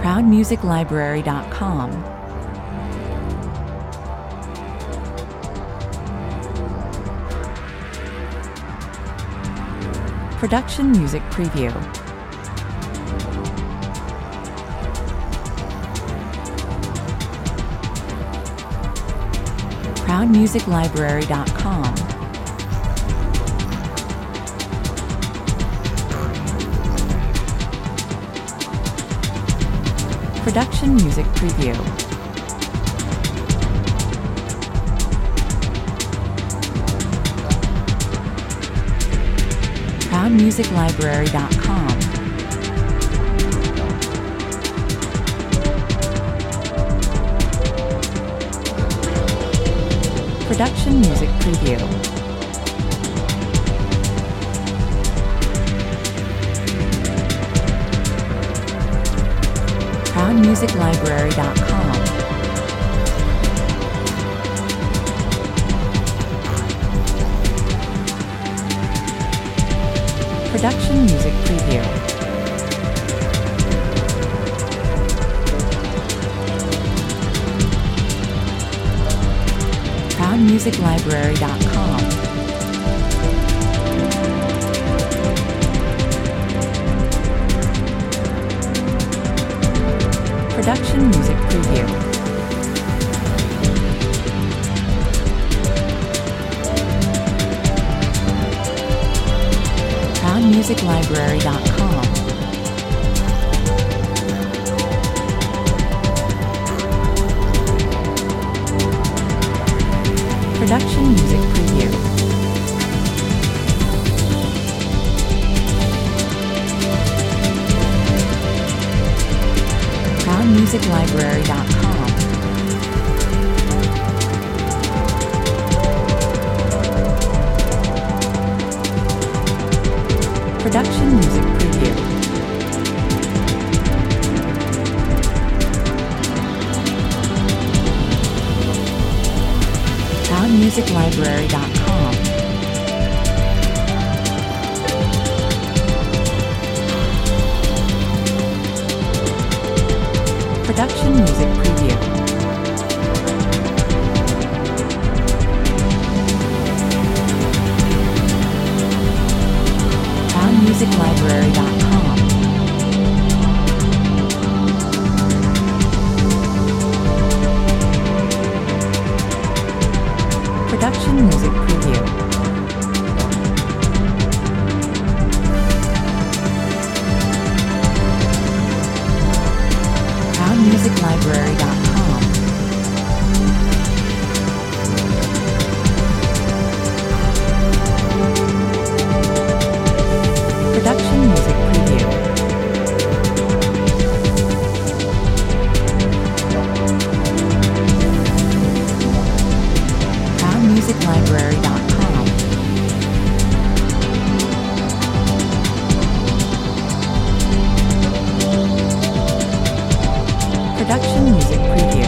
ProudMusicLibrary.com. Production Music Preview. ProudMusicLibrary.com. Production Music Preview. ProudMusicLibrary.com. Production Music Preview. ProudMusicLibrary.com. Production Music Preview. ProudMusicLibrary.com. Production Music Preview. ProudMusicLibrary.com. Production Music Preview. ProudMusicLibrary.com. Production Music Preview. ProudMusicLibrary.com. Production Music Preview. ProudMusicLibrary.com. Production Music Preview. ProudMusicLibrary.com. Production Music Preview. ProudMusicLibrary.com. Production Music Preview.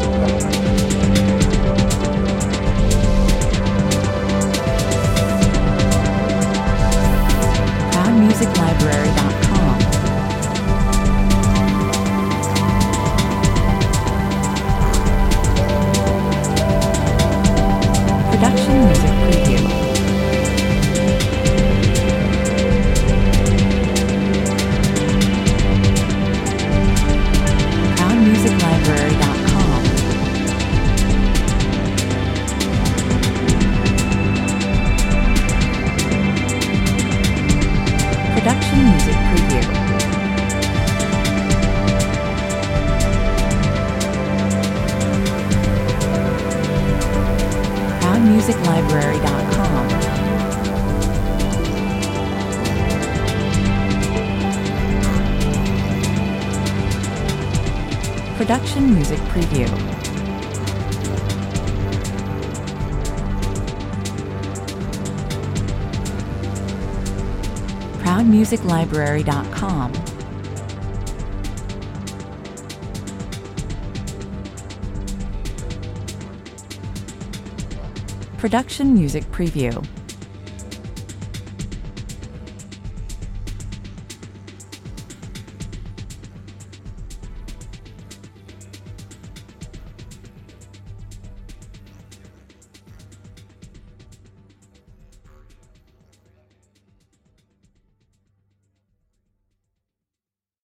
ProudMusicLibrary.com. Production Music Preview. ProudMusicLibrary.com. Production Music Preview. ProudMusicLibrary.com. Production Music Preview. ProudMusicLibrary.com. Production Music Preview.